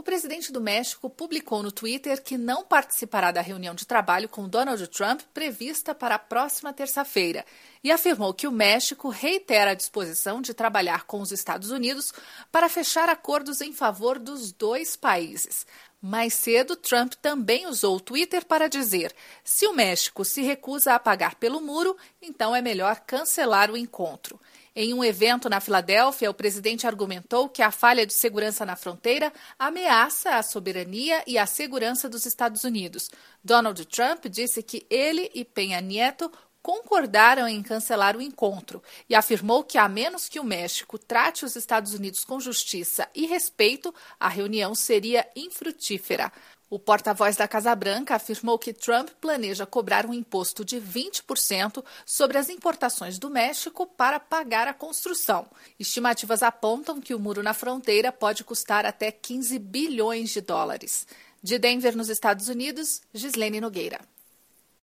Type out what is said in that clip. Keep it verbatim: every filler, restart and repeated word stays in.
presidente do México publicou no Twitter que não participará da reunião de trabalho com Donald Trump prevista para a próxima terça-feira e afirmou que o México reitera a disposição de trabalhar com os Estados Unidos para fechar acordos em favor dos dois países. Mais cedo, Trump também usou o Twitter para dizer: se o México se recusa a pagar pelo muro, então é melhor cancelar o encontro. Em um evento na Filadélfia, o presidente argumentou que a falha de segurança na fronteira ameaça a soberania e a segurança dos Estados Unidos. Donald Trump disse que ele e Peña Nieto concordaram em cancelar o encontro e afirmou que, a menos que o México trate os Estados Unidos com justiça e respeito, a reunião seria infrutífera. O porta-voz da Casa Branca afirmou que Trump planeja cobrar um imposto de vinte por cento sobre as importações do México para pagar a construção. Estimativas apontam que o muro na fronteira pode custar até quinze bilhões de dólares. De Denver, nos Estados Unidos, Gislene Nogueira.